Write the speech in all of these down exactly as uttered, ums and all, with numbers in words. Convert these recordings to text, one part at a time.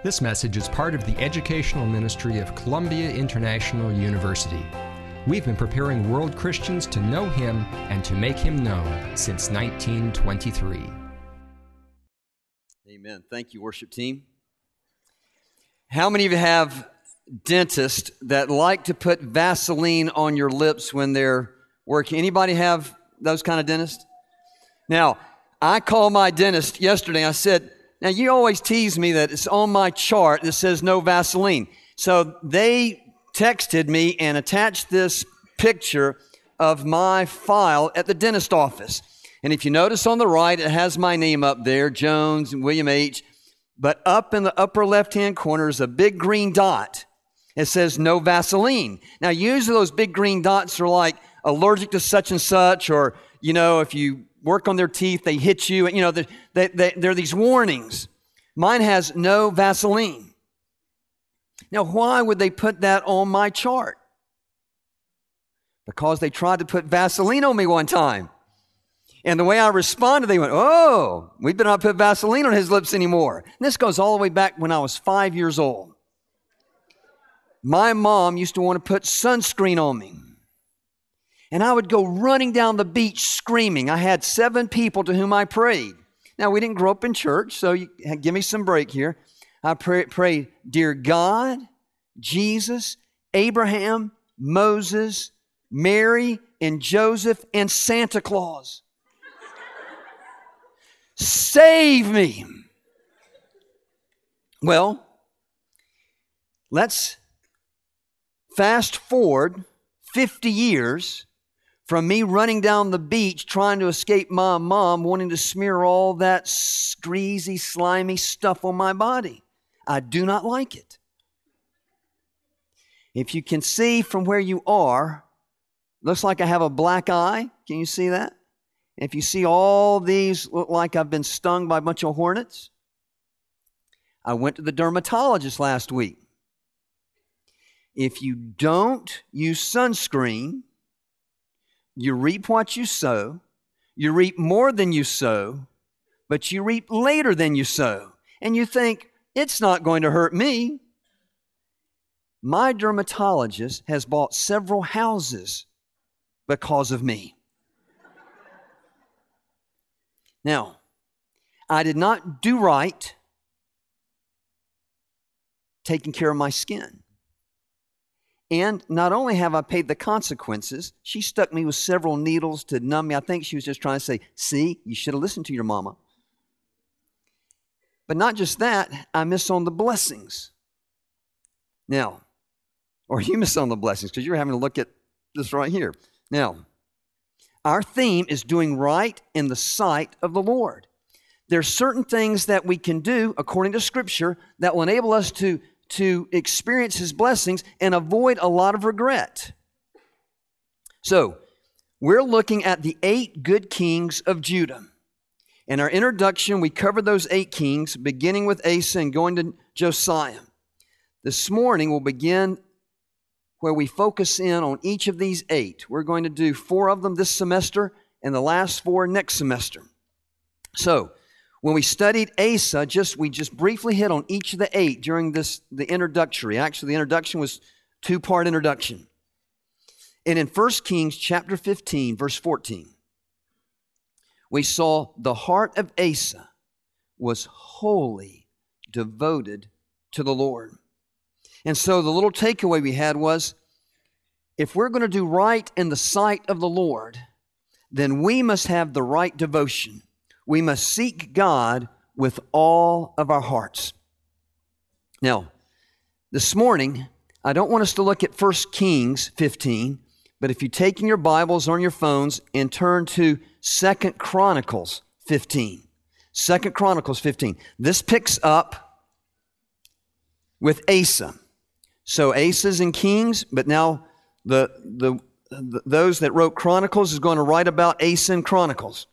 This message is part of the educational ministry of Columbia International University. We've been preparing world Christians to know Him and to make Him known since nineteen twenty-three. Amen. Thank you, worship team. How many of you have dentists that like to put Vaseline on your lips when they're working? Anybody have those kind of dentists? Now, I called my dentist yesterday. I said, now you always tease me that it's on my chart that says no Vaseline. So they texted me and attached this picture of my file at the dentist office. And if you notice on the right, it has my name up there, Jones and William H. But up in the upper left-hand corner is a big green dot. It says no Vaseline. Now, usually those big green dots are like allergic to such and such, or, you know, if you work on their teeth, they hit you. You know, they, they, they, there are these warnings. Mine has no Vaseline. Now, why would they put that on my chart? Because they tried to put Vaseline on me one time. And the way I responded, they went, oh, we better not put Vaseline on his lips anymore. And this goes all the way back when I was five years old. My mom used to want to put sunscreen on me. And I would go running down the beach screaming. I had seven people to whom I prayed. Now, we didn't grow up in church, so you, give me some break here. I pray, prayed, dear God, Jesus, Abraham, Moses, Mary, and Joseph, and Santa Claus. Save me. Well, let's fast forward fifty years from me running down the beach trying to escape my mom, wanting to smear all that greasy, slimy stuff on my body. I do not like it. If you can see from where you are, looks like I have a black eye. Can you see that? If you see all these look like I've been stung by a bunch of hornets. I went to the dermatologist last week. If you don't use sunscreen, you reap what you sow. You reap more than you sow, but you reap later than you sow. And you think, it's not going to hurt me. My dermatologist has bought several houses because of me. Now, I did not do right taking care of my skin. And not only have I paid the consequences, she stuck me with several needles to numb me. I think she was just trying to say, see, you should have listened to your mama. But not just that, I miss on the blessings. Now, or you miss on the blessings because you're having to look at this right here. Now, our theme is doing right in the sight of the Lord. There are certain things that we can do according to Scripture that will enable us to to experience His blessings and avoid a lot of regret. So, we're looking at the eight good kings of Judah. In our introduction, we covered those eight kings, beginning with Asa and going to Josiah. This morning, we'll begin where we focus in on each of these eight. We're going to do four of them this semester and the last four next semester. So, when we studied Asa, just we just briefly hit on each of the eight during this the introductory. Actually, the introduction was two-part introduction. And in First Kings chapter fifteen, verse fourteen, we saw the heart of Asa was wholly devoted to the Lord. And so the little takeaway we had was, if we're going to do right in the sight of the Lord, then we must have the right devotion. We must seek God with all of our hearts. Now, this morning, I don't want us to look at First Kings fifteen, but if you take in your Bibles or on your phones and turn to Second Chronicles fifteen. Second Chronicles fifteen. This picks up with Asa. So Asa's in Kings, but now the, the, the those that wrote Chronicles is going to write about Asa in Chronicles.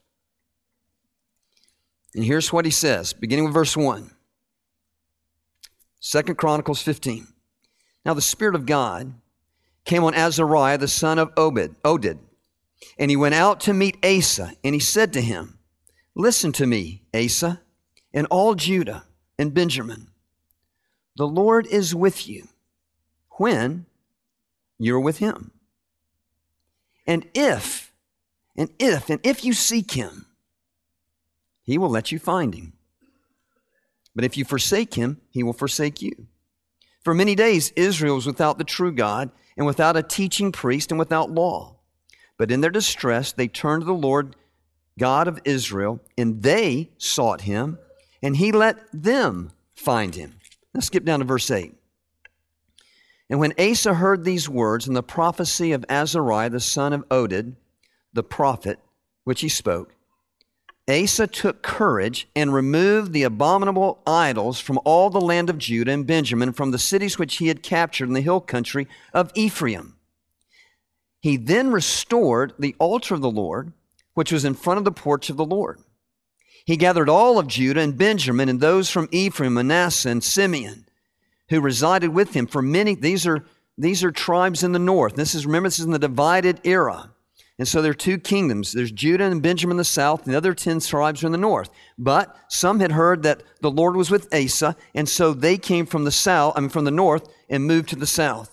And here's what he says, beginning with verse one. Second Chronicles fifteen. Now the Spirit of God came on Azariah, the son of Obed, Oded, and he went out to meet Asa, and he said to him, listen to me, Asa, and all Judah and Benjamin. the Lord is with you when you're with him. And if, and if, and if you seek him, he will let you find him. But if you forsake him, he will forsake you. For many days Israel was without the true God, and without a teaching priest, and without law. But in their distress they turned to the Lord God of Israel, and they sought him, and he let them find him. Let's skip down to verse eight. And when Asa heard these words and the prophecy of Azariah, the son of Oded, the prophet, which he spoke, Asa took courage and removed the abominable idols from all the land of Judah and Benjamin, from the cities which he had captured in the hill country of Ephraim. He then restored the altar of the Lord, which was in front of the porch of the Lord. He gathered all of Judah and Benjamin and those from Ephraim, Manasseh, and Simeon, who resided with him. For many, these are, these are tribes in the north. This is, remember, this is in the divided era. And so there are two kingdoms. There's Judah and Benjamin in the south, and the other ten tribes are in the north. But some had heard that the Lord was with Asa, and so they came from the south, I mean from the north, and moved to the south.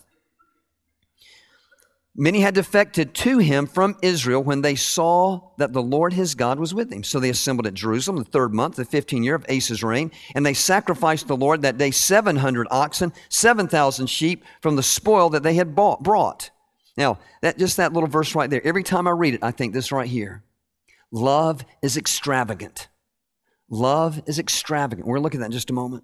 Many had defected to him from Israel when they saw that the Lord his God was with him. So they assembled at Jerusalem the third month, the fifteenth year of Asa's reign, and they sacrificed the Lord that day seven hundred oxen, seven thousand sheep from the spoil that they had bought, brought. Now, that just that little verse right there, every time I read it, I think this right here. Love is extravagant. Love is extravagant. We're going to look at that in just a moment.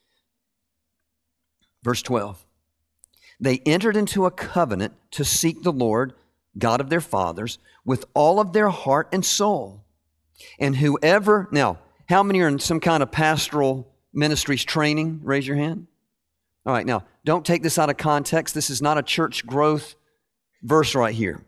Verse twelve. They entered into a covenant to seek the Lord, God of their fathers, with all of their heart and soul. And whoever, now, how many are in some kind of pastoral ministries training? Raise your hand. All right, now, don't take this out of context. This is not a church growth verse right here.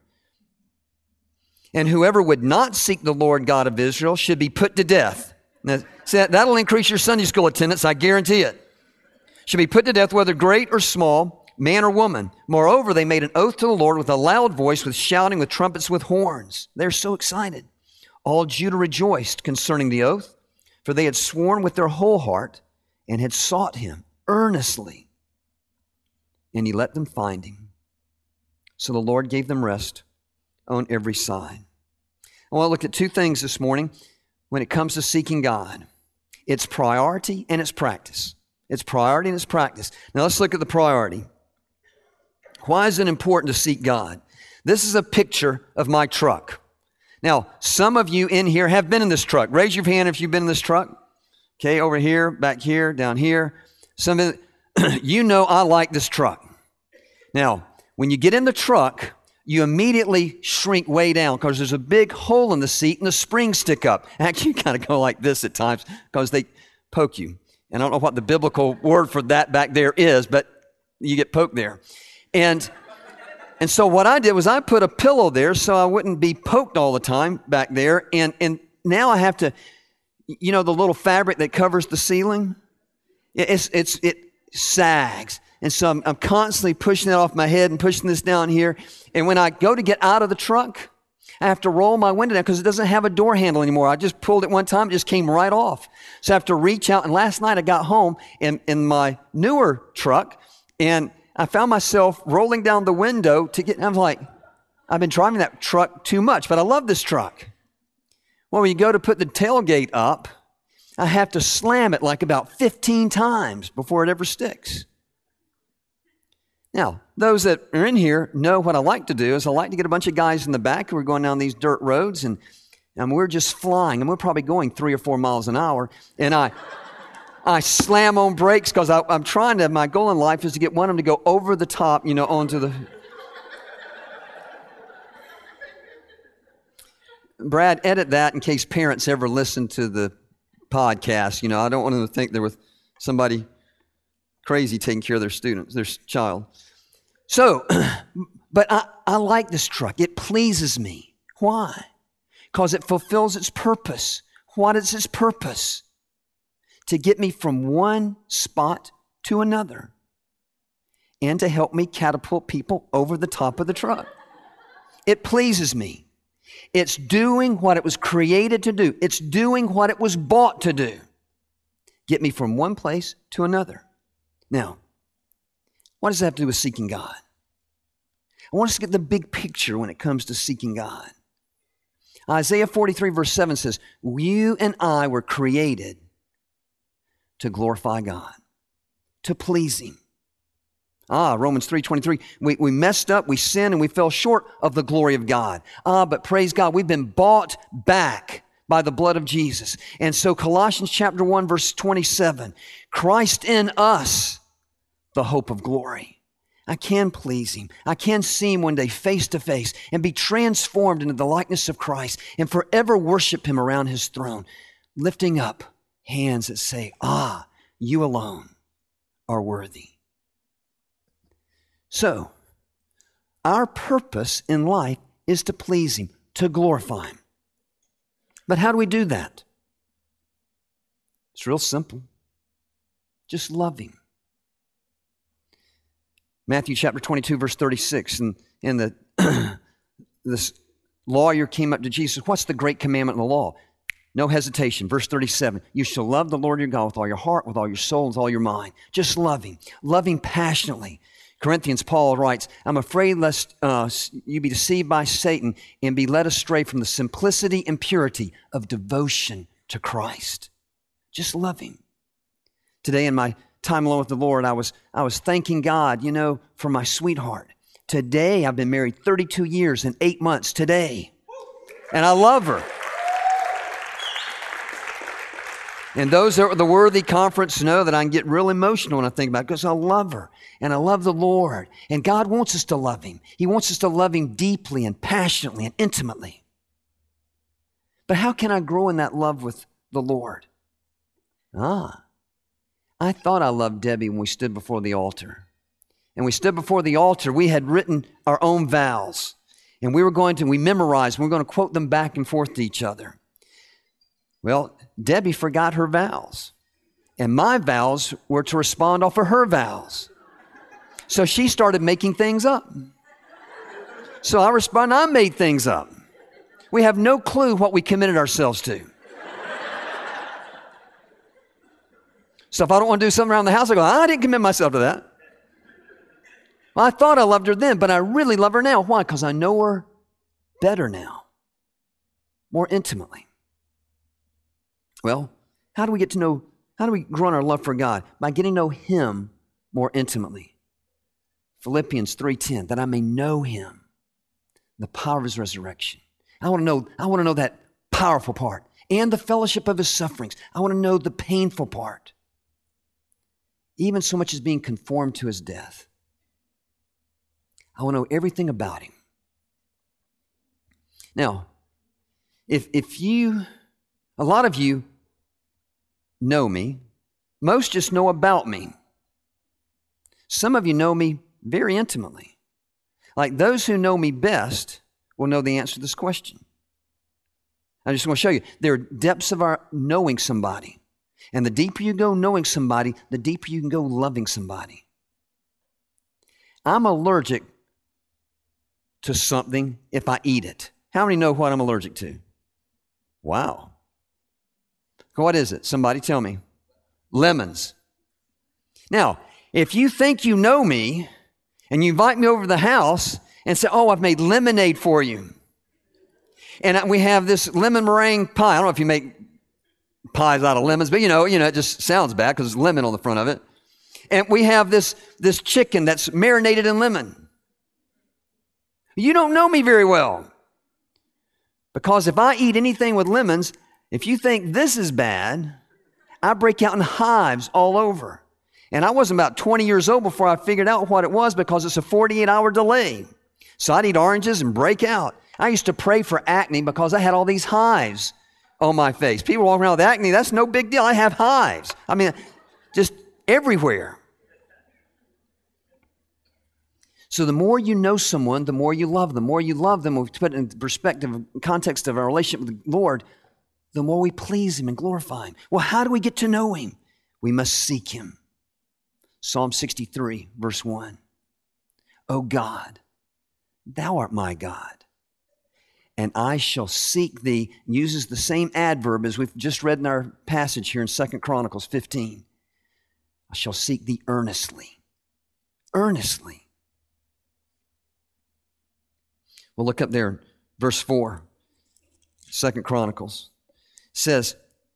And whoever would not seek the Lord God of Israel should be put to death. Now, see, that'll increase your Sunday school attendance, I guarantee it. Should be put to death, whether great or small, man or woman. Moreover, they made an oath to the Lord with a loud voice, with shouting, with trumpets, with horns. They're so excited. All Judah rejoiced concerning the oath, for they had sworn with their whole heart and had sought him earnestly. And he let them find him. So the Lord gave them rest on every side. I want to look at two things this morning when it comes to seeking God. It's priority and it's practice. It's priority and it's practice. Now let's look at the priority. Why is it important to seek God? This is a picture of my truck. Now, some of you in here have been in this truck. Raise your hand if you've been in this truck. Okay, over here, back here, down here. Some of you know I like this truck. Now, when you get in the truck, you immediately shrink way down because there's a big hole in the seat and the springs stick up. Actually, you kind of go like this at times because they poke you. And I don't know what the biblical word for that back there is, but you get poked there. And and so what I did was I put a pillow there so I wouldn't be poked all the time back there. And, and now I have to, you know, the little fabric that covers the ceiling? It's, it's, it sags. And so I'm, I'm constantly pushing it off my head and pushing this down here. And when I go to get out of the truck, I have to roll my window down because it doesn't have a door handle anymore. I just pulled it one time, it just came right off. So I have to reach out. And last night I got home in, in my newer truck and I found myself rolling down the window to get, and I was like, I've been driving that truck too much, but I love this truck. Well, when you go to put the tailgate up, I have to slam it like about fifteen times before it ever sticks. Now, those that are in here know what I like to do is I like to get a bunch of guys in the back who are going down these dirt roads and, and we're just flying and we're probably going three or four miles an hour. And I I slam on brakes because I'm trying to, my goal in life is to get one of them to go over the top, you know, onto the... Brad, edit that in case parents ever listen to the podcast. You know, I don't want them to think there was somebody crazy taking care of their students, their child. So, but I, I like this truck. It pleases me. Why? Because it fulfills its purpose. What is its purpose? To get me from one spot to another and to help me catapult people over the top of the truck. It pleases me. It's doing what it was created to do. It's doing what it was bought to do. Get me from one place to another. Now, what does that have to do with seeking God? I want us to get the big picture when it comes to seeking God. Isaiah forty-three verse seven says, you and I were created to glorify God, to please Him. Ah, Romans three twenty-three, we, we messed up, we sinned, and we fell short of the glory of God. Ah, but praise God, we've been bought back by the blood of Jesus. And so Colossians chapter one verse twenty-seven, Christ in us, the hope of glory. I can please Him. I can see Him one day face to face and be transformed into the likeness of Christ and forever worship Him around His throne, lifting up hands that say, ah, you alone are worthy. So, our purpose in life is to please Him, to glorify Him. But how do we do that? It's real simple. Just love Him. Matthew chapter twenty-two, verse thirty-six, and, and the, this lawyer came up to Jesus. What's the great commandment in the law? No hesitation. Verse thirty-seven, you shall love the Lord your God with all your heart, with all your soul, with all your mind. Just love Him. Love Him passionately. Corinthians, Paul writes, I'm afraid lest uh, you be deceived by Satan and be led astray from the simplicity and purity of devotion to Christ. Just love Him. Today in my time alone with the Lord, I was, I was thanking God, you know, for my sweetheart. Today, I've been married thirty-two years and eight months today. And I love her. And those that are at the Worthy Conference know that I can get real emotional when I think about it because I love her and I love the Lord. And God wants us to love Him. He wants us to love Him deeply and passionately and intimately. But how can I grow in that love with the Lord? Ah, I thought I loved Debbie when we stood before the altar. And we stood before the altar. We had written our own vows. And we were going to, we memorized, we were going to quote them back and forth to each other. Well, Debbie forgot her vows. And my vows were to respond off of her vows. So she started making things up. So I responded, I made things up. We have no clue what we committed ourselves to. So if I don't want to do something around the house, I go, I didn't commit myself to that. Well, I thought I loved her then, but I really love her now. Why? Because I know her better now, more intimately. Well, how do we get to know, how do we grow in our love for God? By getting to know Him more intimately. Philippians three ten, that I may know Him, the power of His resurrection. I want to know, I want to know that powerful part and the fellowship of His sufferings. I want to know the painful part. Even so much as being conformed to His death. I want to know everything about Him. Now, if, if you, a lot of you know me, most just know about me. Some of you know me very intimately. Like those who know me best will know the answer to this question. I just want to show you, there are depths of our knowing somebody. And the deeper you go knowing somebody, the deeper you can go loving somebody. I'm allergic to something if I eat it. How many know what I'm allergic to? Wow. What is it? Somebody tell me. Lemons. Now, if you think you know me and you invite me over to the house and say, oh, I've made lemonade for you. And we have this lemon meringue pie. I don't know if you make pies out of lemons, but you know, you know, it just sounds bad because there's lemon on the front of it. And we have this, this chicken that's marinated in lemon. You don't know me very well. Because if I eat anything with lemons, if you think this is bad, I break out in hives all over. And I wasn't about twenty years old before I figured out what it was because it's a forty-eight hour delay. So I'd eat oranges and break out. I used to pray for acne because I had all these hives on my face. People walking around with acne, that's no big deal. I have hives. I mean, just everywhere. So the more you know someone, the more you love them. The more you love them, we put it in the perspective, context of our relationship with the Lord, the more we please Him and glorify Him. Well, how do we get to know Him? We must seek Him. Psalm sixty-three, verse one. O God, Thou art my God, and I shall seek Thee. Uses the same adverb as we've just read in our passage here in Second Chronicles fifteen. I shall seek thee earnestly. Earnestly. We'll look up there, verse four, Second Chronicles. It says,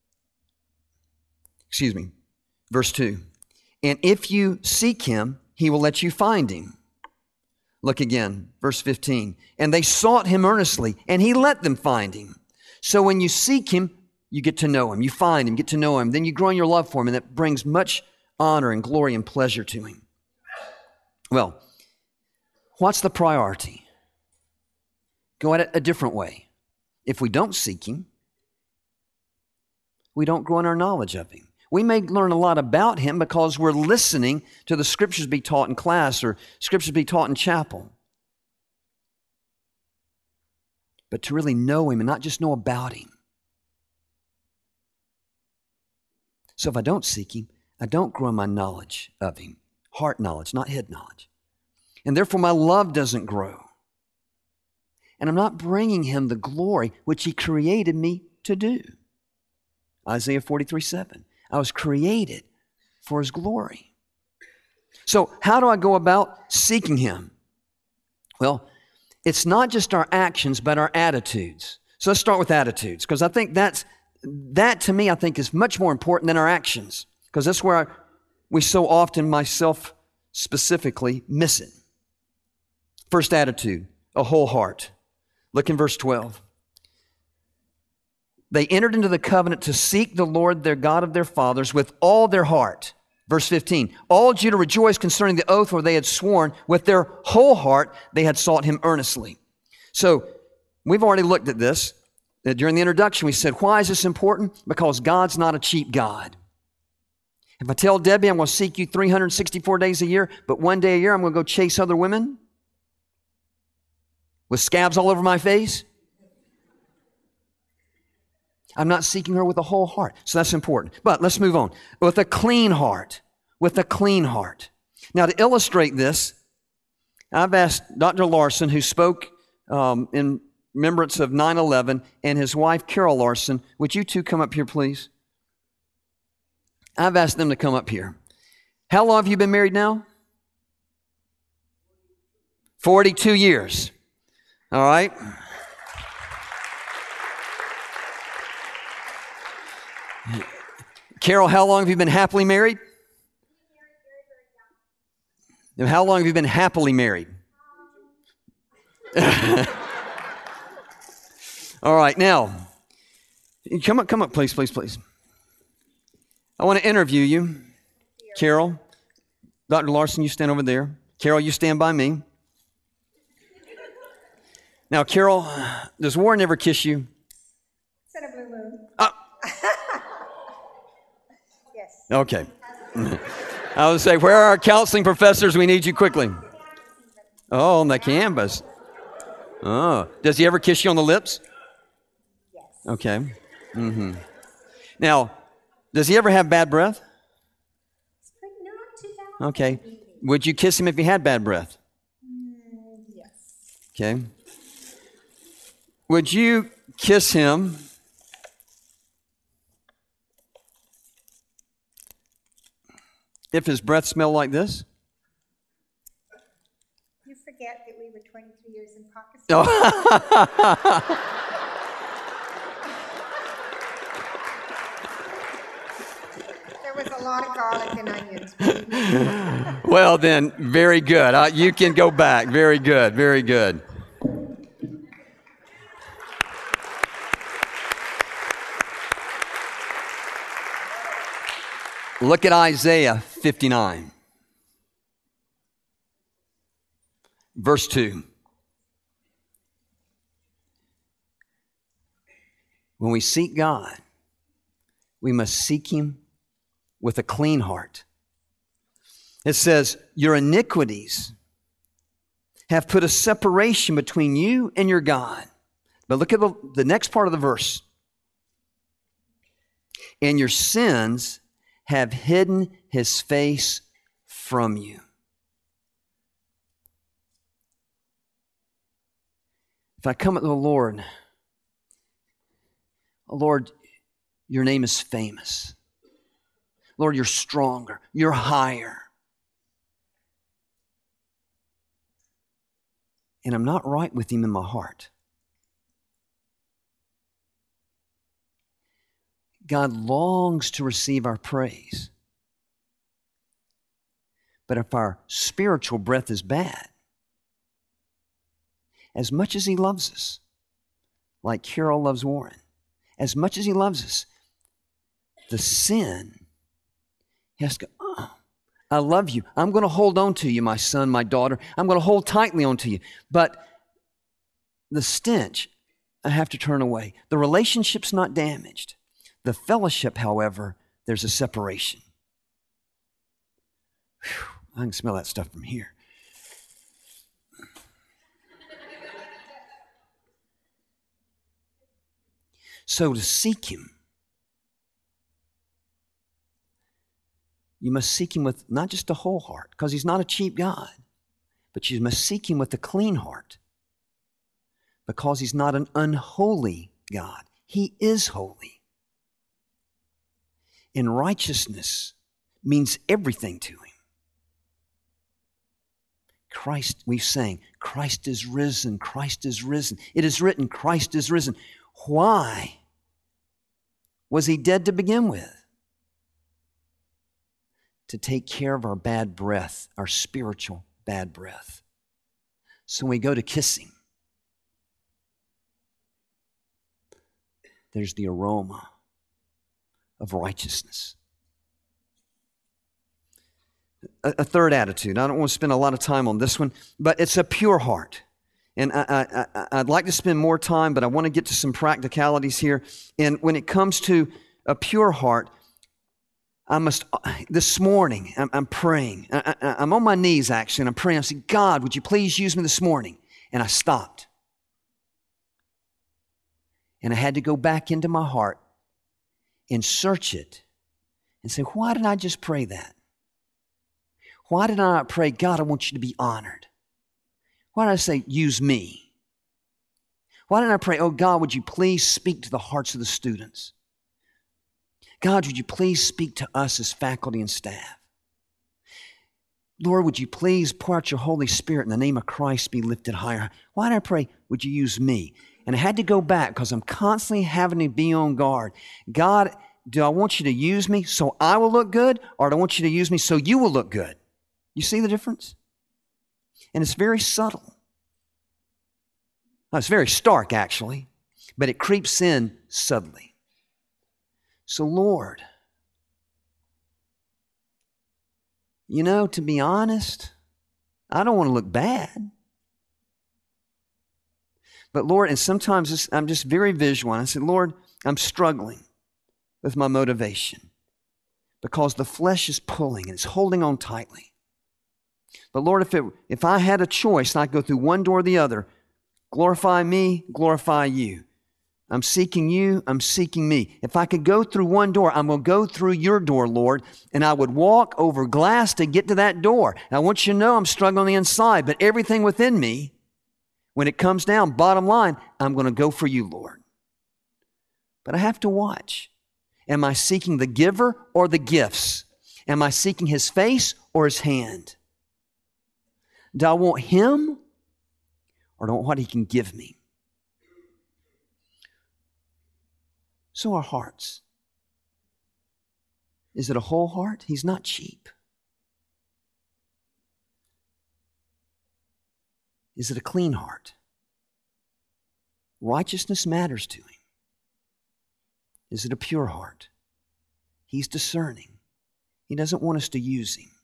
excuse me, verse two. And if you seek him, he will let you find him. Look again, verse fifteen. And they sought him earnestly, and he let them find him. So when you seek him, you get to know him. You find him, get to know him. Then you grow in your love for him, and that brings much honor and glory and pleasure to him. Well, what's the priority? Go at it a different way. If we don't seek him, we don't grow in our knowledge of him. We may learn a lot about him because we're listening to the scriptures be taught in class or scriptures be taught in chapel. But to really know him and not just know about him. So if I don't seek him, I don't grow in my knowledge of him. Heart knowledge, not head knowledge. And therefore my love doesn't grow. And I'm not bringing him the glory which he created me to do. Isaiah forty-three seven. I was created for his glory. So how do I go about seeking him? Well, it's not just our actions, but our attitudes. So let's start with attitudes, because I think that's, that to me, I think is much more important than our actions, because that's where I, we so often, myself specifically, miss it. First attitude, a whole heart. Look in verse twelve. They entered into the covenant to seek the Lord, their God of their fathers, with all their heart. Verse fifteen, all Judah rejoiced concerning the oath where they had sworn. With their whole heart, they had sought him earnestly. So, we've already looked at this. During the introduction, we said, why is this important? Because God's not a cheap God. If I tell Debbie I'm going to seek you three hundred sixty-four days a year, but one day a year I'm going to go chase other women with scabs all over my face, I'm not seeking her with a whole heart. So that's important. But let's move on. With a clean heart. With a clean heart. Now, to illustrate this, I've asked Doctor Larson, who spoke um, in remembrance of nine eleven, and his wife, Carol Larson, would you two come up here, please? I've asked them to come up here. How long have you been married now? forty-two years. All right. Carol, how long have you been happily married? And how long have you been happily married? All right, now, come up, come up, please, please, please. I want to interview you. Carol, Doctor Larson, you stand over there. Carol, you stand by me. Now, Carol, does Warren ever kiss you? Said a blue moon. Uh, Yes. Okay. I would say, where are our counseling professors? We need you quickly. Oh, on the canvas. Oh, does he ever kiss you on the lips? Yes. Okay. Mm-hmm. Now, does he ever have bad breath? But not too bad. Okay. Would you kiss him if he had bad breath? Mm, yes. Okay. Would you kiss him if his breath smelled like this? You forget that we were twenty-three years in Pakistan. Oh. There was a lot of garlic and onions. Well then, very good. Uh, you can go back. Very good. Very good. Look at Isaiah fifty-nine. Verse two. When we seek God, we must seek him with a clean heart. It says, your iniquities have put a separation between you and your God. But look at the, the next part of the verse. And your sins have hidden his face from you. If I come to the Lord, oh Lord, your name is famous. Lord, you're stronger. You're higher. And I'm not right with him in my heart. God longs to receive our praise. But if our spiritual breath is bad, as much as he loves us, like Carol loves Warren, as much as he loves us, the sin has to go, oh, I love you. I'm going to hold on to you, my son, my daughter. I'm going to hold tightly on to you. But the stench, I have to turn away. The relationship's not damaged. The fellowship, however, there's a separation. Whew, I can smell that stuff from here. So to seek him, you must seek him with not just a whole heart, because he's not a cheap God, but you must seek him with a clean heart, because he's not an unholy God. He is holy. And righteousness means everything to him. Christ, we sang, Christ is risen, Christ is risen. It is written, Christ is risen. Why was he dead to begin with? To take care of our bad breath, our spiritual bad breath. So when we go to kiss him, there's the aroma of righteousness. A, a third attitude. I don't want to spend a lot of time on this one, but it's a pure heart. And I, I, I, I'd like to spend more time, but I want to get to some practicalities here. And when it comes to a pure heart, I must, this morning, I'm, I'm praying. I, I, I'm on my knees, actually, and I'm praying. I say, God, would you please use me this morning? And I stopped. And I had to go back into my heart and search it and say, why did I just pray that? Why did I not pray, God, I want you to be honored? Why did I say, use me? Why didn't I pray, oh God, would you please speak to the hearts of the students? God, would you please speak to us as faculty and staff? Lord, would you please pour out your Holy Spirit in the name of Christ be lifted higher? Why did I pray, would you use me? And I had to go back because I'm constantly having to be on guard. God, do I want you to use me so I will look good, or do I want you to use me so you will look good? You see the difference? And it's very subtle. Well, it's very stark, actually, but it creeps in subtly. So, Lord, you know, to be honest, I don't want to look bad. But Lord, and sometimes this, I'm just very visual. I said, Lord, I'm struggling with my motivation because the flesh is pulling and it's holding on tightly. But Lord, if it, if I had a choice and I go through one door or the other, glorify me, glorify you. I'm seeking you, I'm seeking me. If I could go through one door, I'm going to go through your door, Lord, and I would walk over glass to get to that door. And I want you to know I'm struggling on the inside, but everything within me, when it comes down, bottom line, I'm going to go for you, Lord. But I have to watch. Am I seeking the giver or the gifts? Am I seeking his face or his hand? Do I want him or do I want what he can give me? So our hearts. Is it a whole heart? He's not cheap. Is it a clean heart? Righteousness matters to him. Is it a pure heart? He's discerning. He doesn't want us to use him.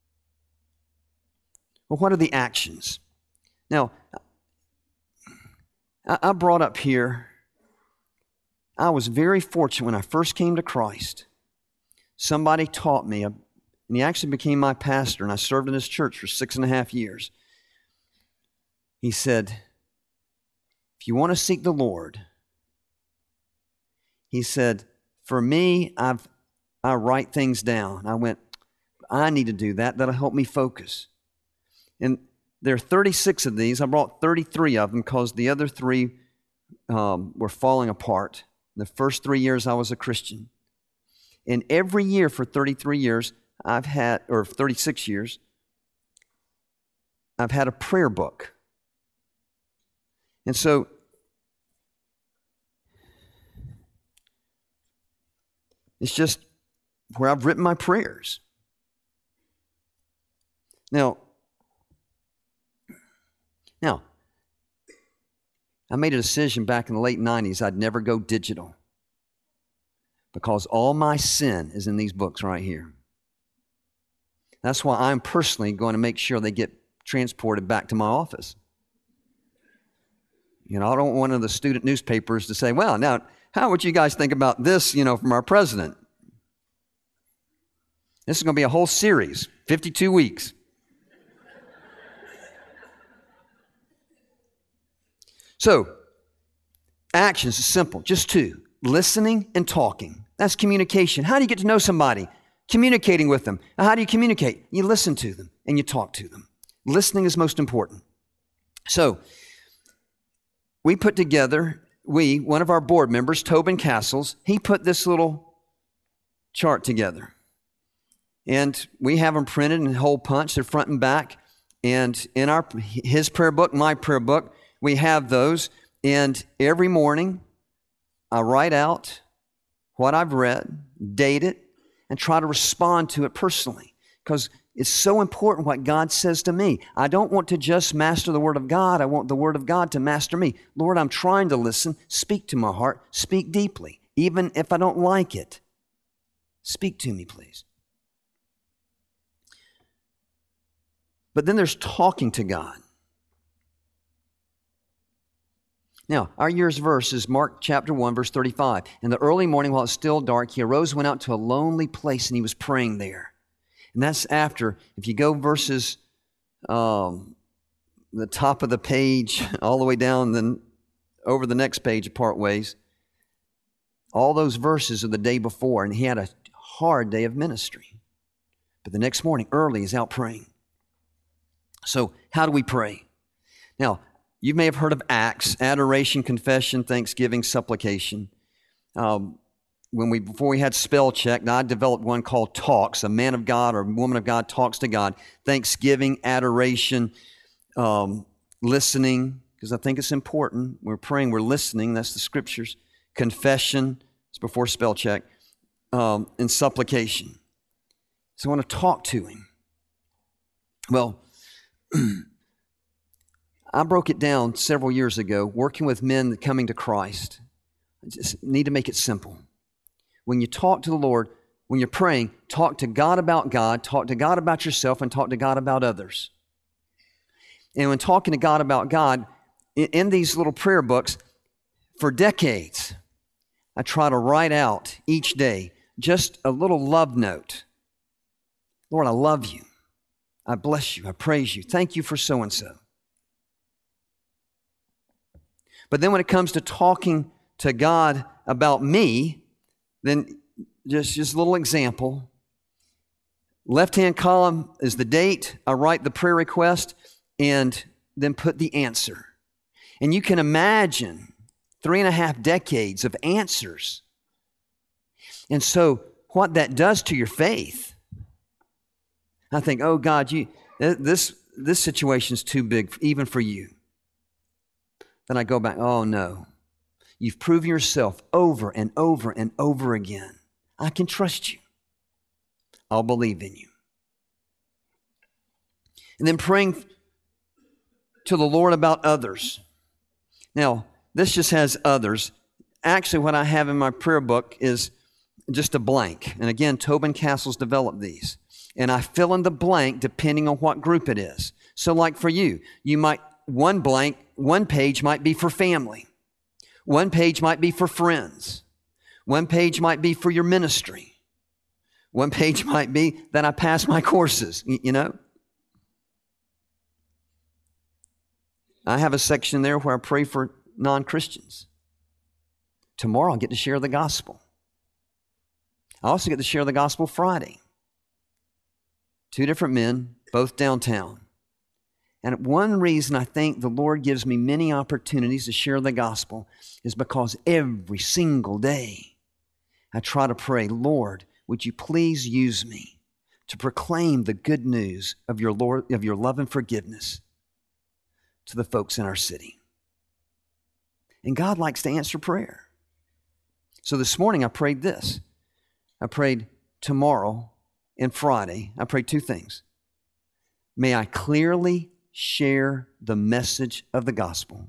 Well, what are the actions? Now, I brought up here, I was very fortunate when I first came to Christ. Somebody taught me, and he actually became my pastor, and I served in his church for six and a half years. He said, if you want to seek the Lord, he said, for me, I've, I write things down. I went, I need to do that. That'll help me focus. And there are thirty-six of these. I brought thirty-three of them because the other three um, were falling apart. The first three years I was a Christian. And every year for thirty-three years, I've had, or thirty-six years, I've had a prayer book. And so, it's just where I've written my prayers. Now, now, I made a decision back in the late nineties I'd never go digital because all my sin is in these books right here. That's why I'm personally going to make sure they get transported back to my office. You know, I don't want one of the student newspapers to say, well, now, how would you guys think about this, you know, from our president? This is going to be a whole series, fifty-two weeks. So, actions is simple, just two, listening and talking. That's communication. How do you get to know somebody? Communicating with them. How do you communicate? You listen to them and you talk to them. Listening is most important. So, we put together, we, one of our board members, Tobin Castles, he put this little chart together. And we have them printed in hole punch, they're front and back. And in our his prayer book, my prayer book, we have those. And every morning, I write out what I've read, date it, and try to respond to it personally. Because it's so important what God says to me. I don't want to just master the Word of God. I want the Word of God to master me. Lord, I'm trying to listen. Speak to my heart. Speak deeply. Even if I don't like it. Speak to me, please. But then there's talking to God. Now, our year's verse is Mark chapter one, verse thirty-five. In the early morning, while it's still dark, he arose, went out to a lonely place, and he was praying there. And that's after, if you go verses, um, the top of the page, all the way down, then over the next page, part ways, all those verses are the day before, and he had a hard day of ministry. But the next morning, early, he's out praying. So, how do we pray? Now, you may have heard of ACTS, adoration, confession, thanksgiving, supplication. Um, when we before we had spell check, I developed one called TALKS. A man of God or a woman of God talks to God. Thanksgiving, adoration, um, listening, because I think it's important. We're praying, we're listening. That's the scriptures. Confession, it's before spell check, um, and supplication. So I want to talk to him. Well, I broke it down several years ago, working with men coming to Christ. I just need to make it simple. When you talk to the Lord, when you're praying, talk to God about God, talk to God about yourself, and talk to God about others. And when talking to God about God, in these little prayer books, for decades, I try to write out each day just a little love note. Lord, I love you. I bless you. I praise you. Thank you for so-and-so. But then when it comes to talking to God about me, then just, just a little example. Left-hand column is the date. I write the prayer request and then put the answer. And you can imagine three and a half decades of answers. And so what that does to your faith, I think, oh God, you this this situation's too big even for you. Then I go back, oh no. You've proven yourself over and over and over again. I can trust you. I'll believe in you. And then praying to the Lord about others. Now, this just has others. Actually, what I have in my prayer book is just a blank. And again, Tobin Castles developed these. And I fill in the blank depending on what group it is. So like for you, you might, one blank, one page might be for family. One page might be for friends. One page might be for your ministry. One page might be that I pass my courses, you know. I have a section there where I pray for non-Christians. Tomorrow I'll get to share the gospel. I also get to share the gospel Friday. Two different men, both downtown. And one reason I think the Lord gives me many opportunities to share the gospel is because every single day I try to pray, Lord, would you please use me to proclaim the good news of your Lord, of your love and forgiveness to the folks in our city. And God likes to answer prayer. So this morning I prayed this. I prayed tomorrow and Friday. I prayed two things. May I clearly share the message of the gospel.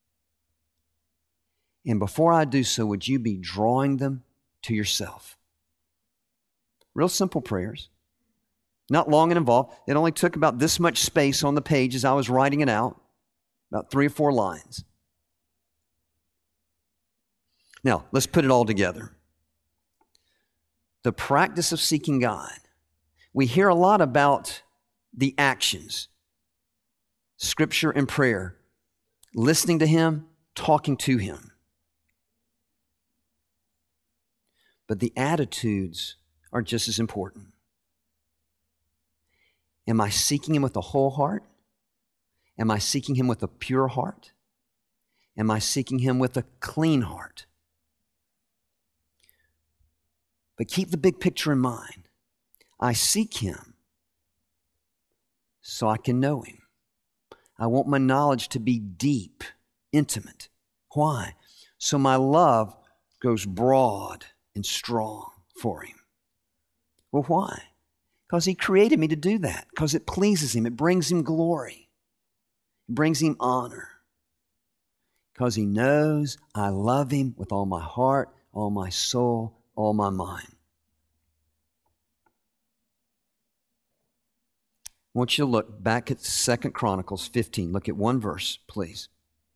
And before I do so, would you be drawing them to yourself? Real simple prayers. Not long and involved. It only took about this much space on the page as I was writing it out. About three or four lines. Now, let's put it all together. The practice of seeking God. We hear a lot about the actions. Scripture and prayer. Listening to Him, talking to Him. But the attitudes are just as important. Am I seeking Him with a whole heart? Am I seeking Him with a pure heart? Am I seeking Him with a clean heart? But keep the big picture in mind. I seek Him so I can know Him. I want my knowledge to be deep, intimate. Why? So my love goes broad and strong for Him. Well, why? Because He created me to do that. Because it pleases Him. It brings Him glory. It brings Him honor. Because He knows I love Him with all my heart, all my soul, all my mind. I want you to look back at Second Chronicles fifteen. Look at one verse, please.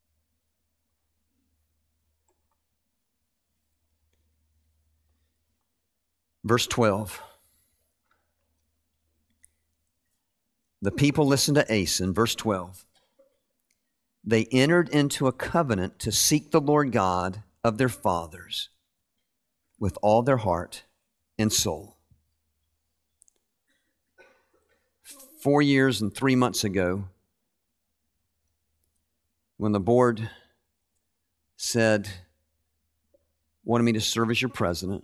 Verse twelve. The people listened to Asa, verse twelve. They entered into a covenant to seek the Lord God of their fathers with all their heart and soul. Four years and three months ago, when the board said, wanted me to serve as your president,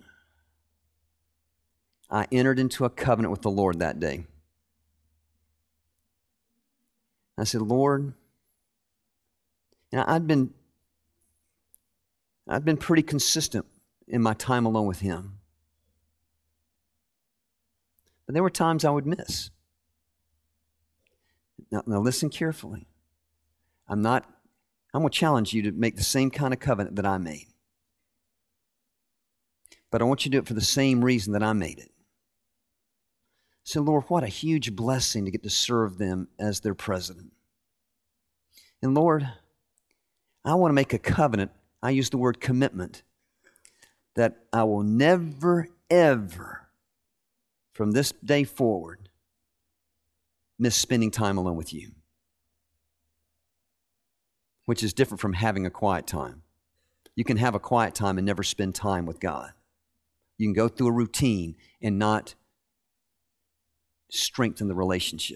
I entered into a covenant with the Lord that day. I said, Lord, and I'd been, I'd been pretty consistent in my time alone with Him. But there were times I would miss. Now, now listen carefully. I'm not, I'm going to challenge you to make the same kind of covenant that I made. But I want you to do it for the same reason that I made it. So, Lord, what a huge blessing to get to serve them as their president. And Lord, I want to make a covenant. I use the word commitment. That I will never, ever, from this day forward, miss spending time alone with you. Which is different from having a quiet time. You can have a quiet time and never spend time with God. You can go through a routine and not strengthen the relationship.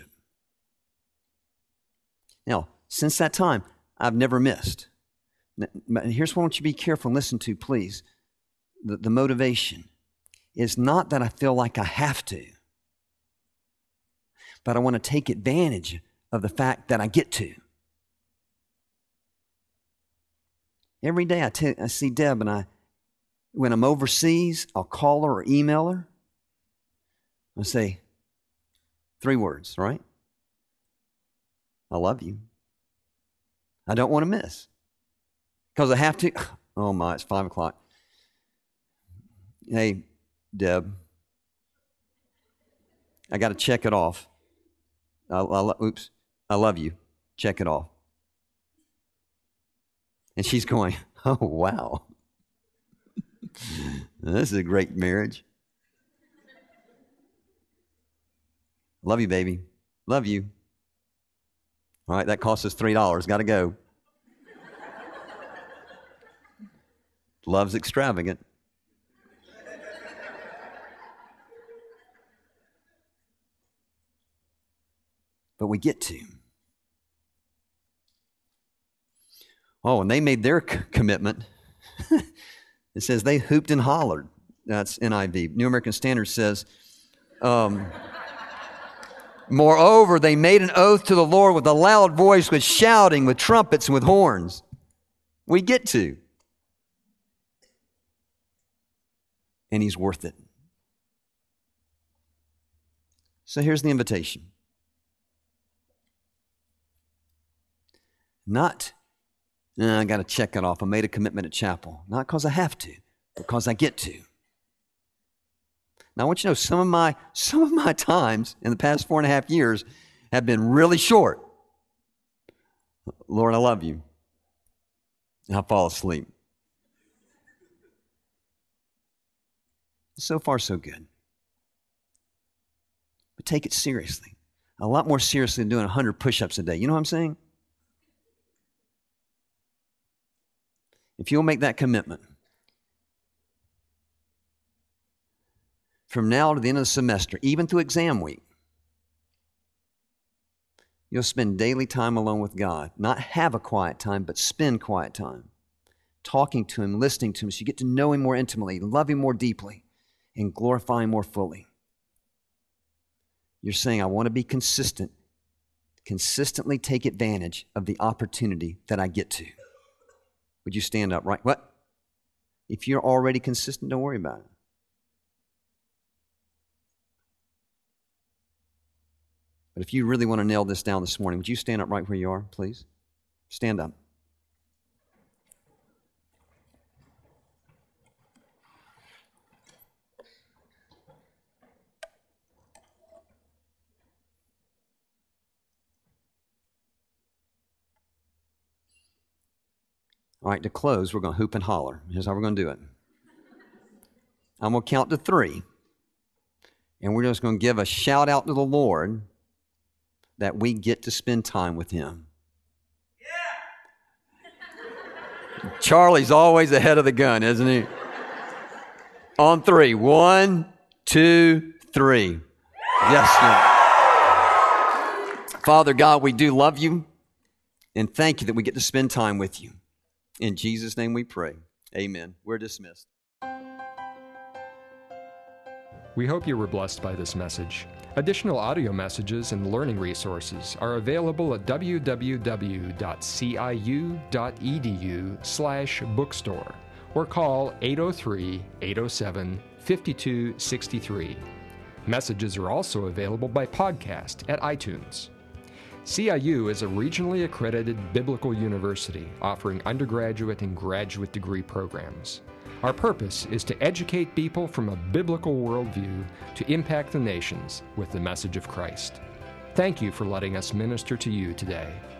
Now, since that time, I've never missed. Here's what I want you to be careful and listen to, please. The, the motivation is not that I feel like I have to, but I want to take advantage of the fact that I get to. Every day I, t- I see Deb, and I, when I'm overseas, I'll call her or email her. I'll say three words, right? I love you. I don't want to miss. Because I have to. Oh my, it's five o'clock. Hey, Deb, I got to check it off. I, I, oops, I love you. Check it off. And she's going, oh, wow. This is a great marriage. Love you, baby. Love you. All right, that cost us three dollars. Got to go. Love's extravagant. But we get to. Oh, and they made their c- commitment. It says they hooped and hollered That's N I V. New American Standard says, um, moreover, they made an oath to the Lord with a loud voice, with shouting, with trumpets, and with horns. We get to. And he's worth it. So here's the invitation. Not, nah, I got to check it off. I made a commitment at chapel. Not because I have to, but because I get to. Now I want you to know some of my some of my times in the past four and a half years have been really short. Lord, I love you. And I fall asleep. So far, so good. But take it seriously. A lot more seriously than doing one hundred push-ups a day. You know what I'm saying? If you'll make that commitment, from now to the end of the semester, even through exam week, you'll spend daily time alone with God. Not have a quiet time, but spend quiet time. Talking to Him, listening to Him, so you get to know Him more intimately, love Him more deeply, and glorify Him more fully. You're saying, I want to be consistent. Consistently take advantage of the opportunity that I get to. Would you stand up, right? What? If you're already consistent, don't worry about it. But if you really want to nail this down this morning, would you stand up right where you are, please? Stand up. All right, to close, we're going to hoop and holler. Here's how we're going to do it. I'm going to count to three, and we're just going to give a shout out to the Lord that we get to spend time with Him. Yeah. Charlie's always ahead of the gun, isn't he? On three. One, two, three. Yes, Lord. Father God, we do love you, and thank you that we get to spend time with you. In Jesus' name we pray. Amen. We're dismissed. We hope you were blessed by this message. Additional audio messages and learning resources are available at w w w dot c i u dot e d u slash bookstore or call eight oh three, eight oh seven, five two six three. Messages are also available by podcast at iTunes. C I U is a regionally accredited biblical university offering undergraduate and graduate degree programs. Our purpose is to educate people from a biblical worldview to impact the nations with the message of Christ. Thank you for letting us minister to you today.